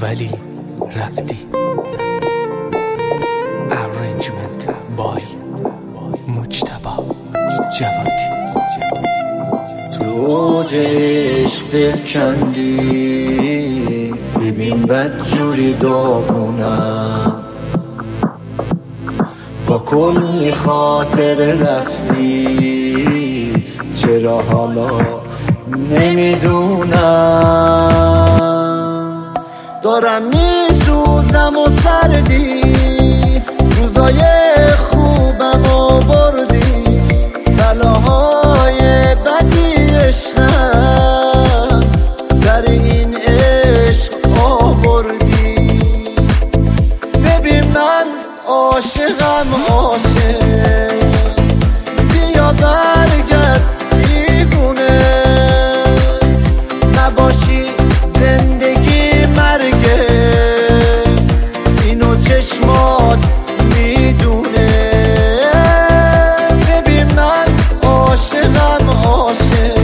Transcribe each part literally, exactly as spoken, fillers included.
ولی رعدی. Arrangement by مجتبی جوادی. تو اوج عشق دل کندی، ببین بدجوری داغونم، با کلی خاطر رفتی، چرا حالا نمیدونم. دارم میسوزم و سردی، روزای خوبم و بردی، بلاهای بدی عشقم سر این عشق آوردی. ببین من عاشقم عاشق، بیا برگرد دیوونه، نباشی زندگی مرگه، اینو چشمات میدونه. ببین من عاشقم عاشق،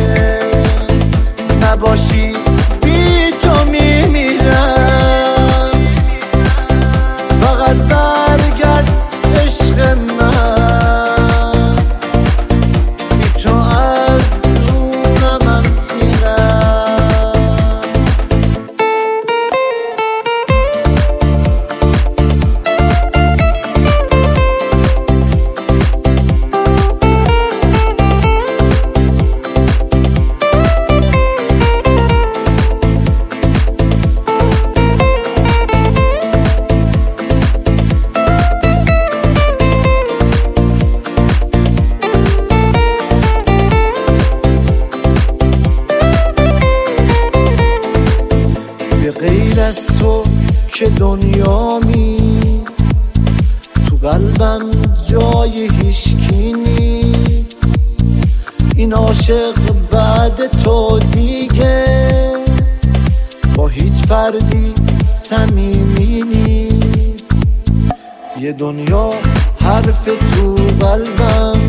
نباشی بی تو میمیرم، فقط برگرد عشق من، بی تو از جونم سیرم. غیر از تو که دنیامی، تو قلبم جای هیچکی نیست. این عاشق بعد تو دیگه با هیچ فردی صمیمی نیست. یه دنیا حرف تو قلبم،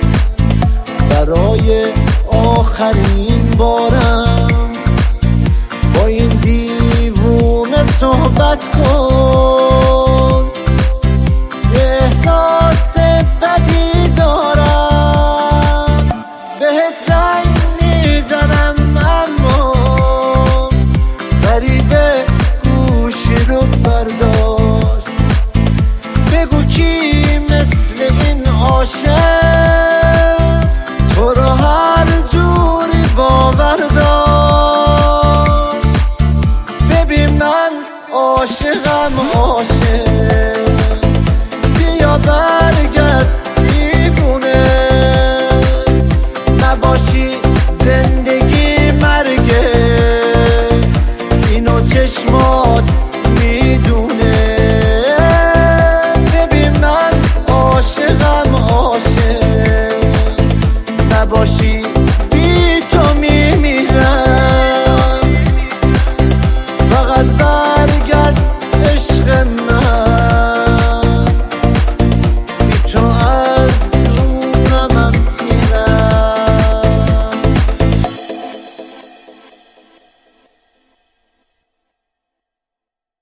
برای آخرین بارم با این دیوونه صحبت کن. احساس بدی دارم، بهت زنگ میزنم اما غریبه گوشی رو برداشت. بگو کی مثل این عاشق